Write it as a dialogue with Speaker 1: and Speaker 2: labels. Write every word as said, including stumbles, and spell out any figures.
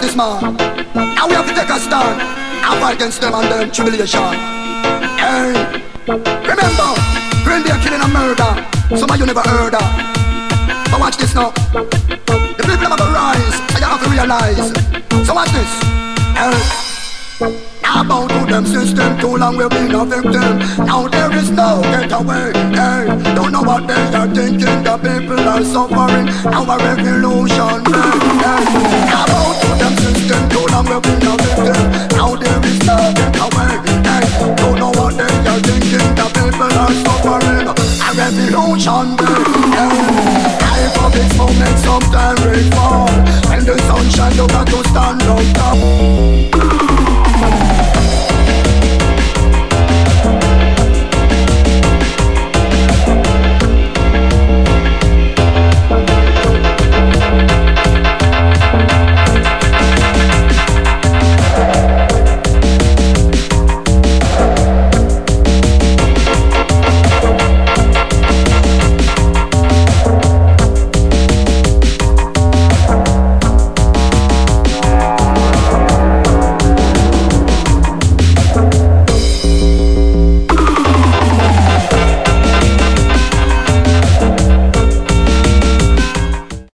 Speaker 1: this man. Now we have to take a stand and fight against them and them tribulation. Hey, remember, when they're killing and murder, some of you never heard of. But watch this now. The people have to rise, and you have to realize. So watch this. Hey. Now bow to them system, too long we've been a victim. Now there is no getaway. Hey, don't know what they are thinking. The people are suffering. Now a revolution. Hey, hey. Now bow to them system, too long we've been a victim. Now there is no getaway. Hey, don't know what they are thinking. The people are suffering. A revolution. Hey, hey, for this moment sometime we fall. When the sun shines, you got to stand up top.